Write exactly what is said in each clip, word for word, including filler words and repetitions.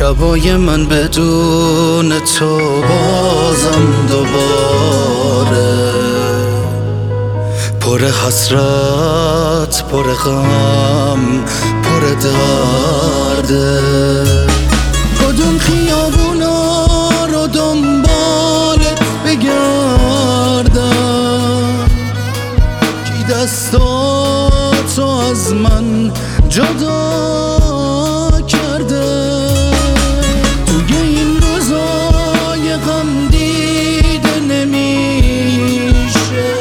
شبای من بدون تو بازم دوباره پر حسرت، پر غم، پر درده. کدوم خیابونا رو دنبالت بگردم، کی دستاتو از من جدا کرده. توی این روزای غم دیده نمیشه،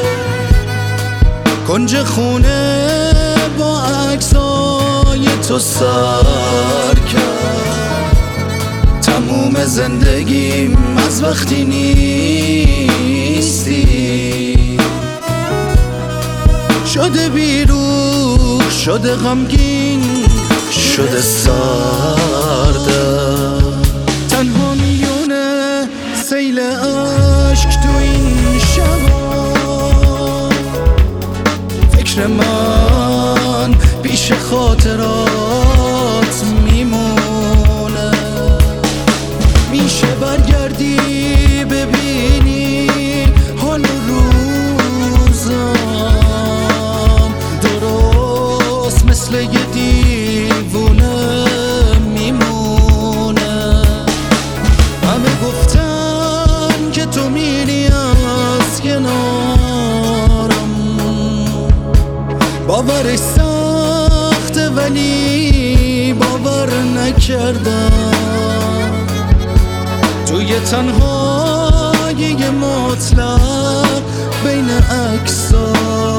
کنج خونه با عکسای تو سر کرد. تموم زندگیم از وقتی نیستی شده بیروح، شده غمگین، شده سردم. تنها میونه سیل عشق تو این شبا، فکر من پیش خاطرات میمونه. میشه برگردی ببینی حال روزم، درست مثل یه دیوونه میمونه. همه گفتن که تو میری از کنارم، باورش سخته ولی باور نکردم. توی تنهایی مطلق بین عکس‌ها،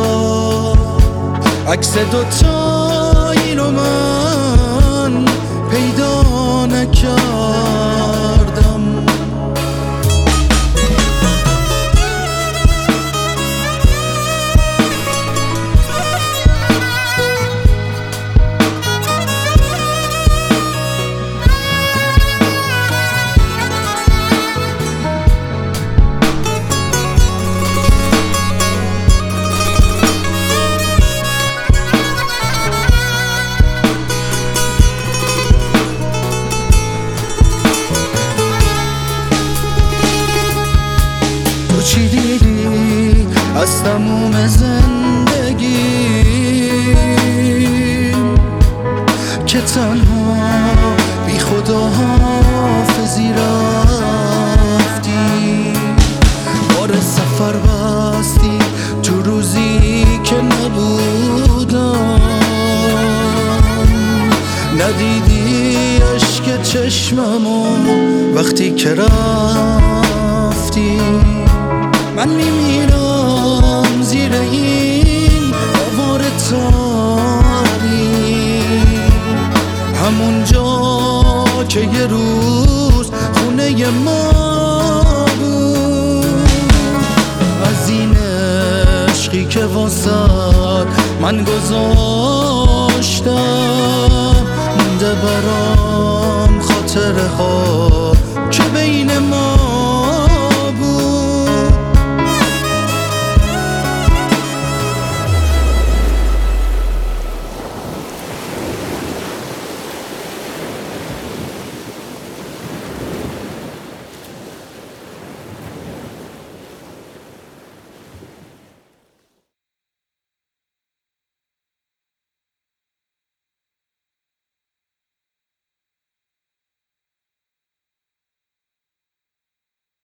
عکس دوتایی رو من پیدا نکردم. چی دیدی از تموم زندگی که تنها بی خدا حافظی رفتی؟ بار سفر بستی تو روزی که نبودم، ندیدی عشق چشممو وقتی که رفتی. من میمیرم زیر این آوار تاری، همونجا که یه روز خونه ما بود. از این عشقی که واسد من گذاشتم